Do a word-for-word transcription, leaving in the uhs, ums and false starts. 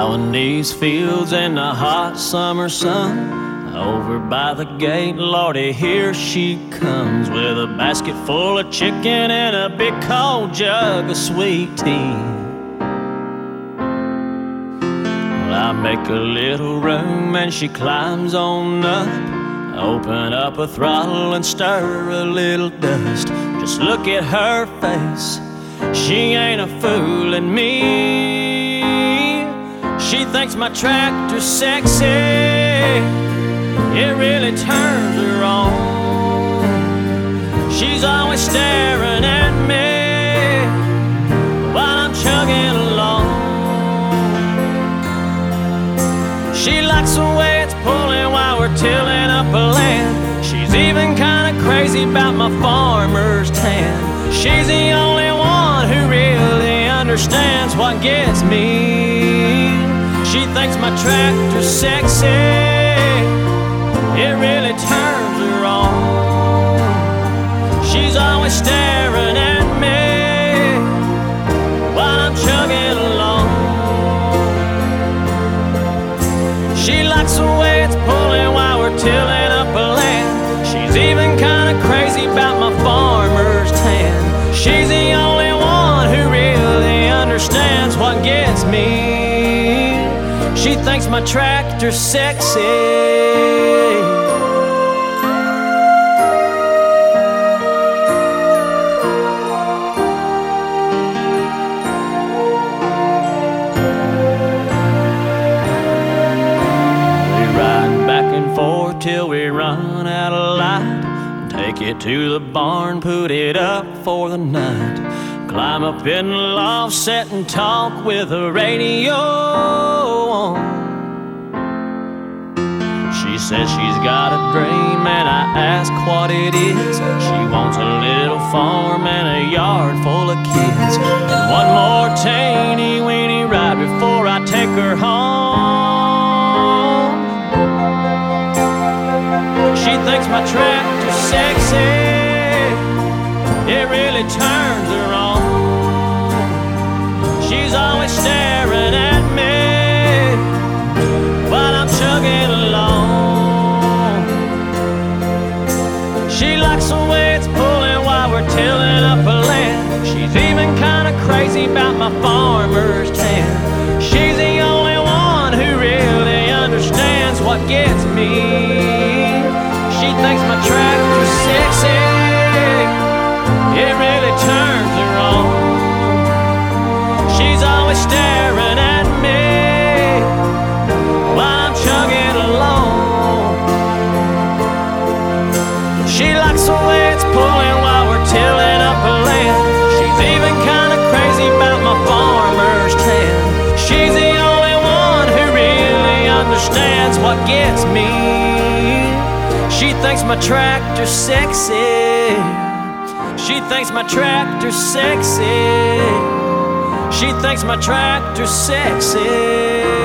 Plowing these fields in the hot summer sun. Over by the gate, Lordy, here she comes with a basket full of chicken and a big cold jug of sweet tea. Well, I make a little room and she climbs on up. I open up a throttle and stir a little dust. Just look at her face, she ain't a fooling me. She thinks my tractor's sexy, it really turns her on. She's always staring at me while I'm chugging along. She likes the way it's pulling while we're tilling up a land. She's even kinda crazy about my farmer's tan. She's the only one who really understands what gets me. She thinks my tractor's sexy, it really turns her on. She's always staring at me while I'm chugging along. She likes the way it's pulling while we're tilling up a land. She's even kinda crazy about my farmer's tan. She's the only one who really understands what gets me. She thinks my tractor's sexy. Till we run out of light, take it to the barn, put it up for the night. Climb up in the loft, sit and talk with the radio on. She says she's got a dream and I ask what it is. She wants a little farm and a yard full of kids, and one more teeny weeny ride before I take her home. She thinks my tractor's sexy, it really turns her on. She's always staring at me while I'm chugging along. She likes the way it's pulling while we're tilling up a land. She's even kinda crazy about my farmer's tan. She's the only one who really understands what gets me. She thinks my tractor's sexy, it really turns her on. She's always staring at me while I'm chugging along. She likes the way it's pulling while we're tilling up a land. She's even kinda crazy about my farmer's tan. She's the only one who really understands what gets me. She thinks my tractor's sexy. She thinks my tractor's sexy. She thinks my tractor's sexy.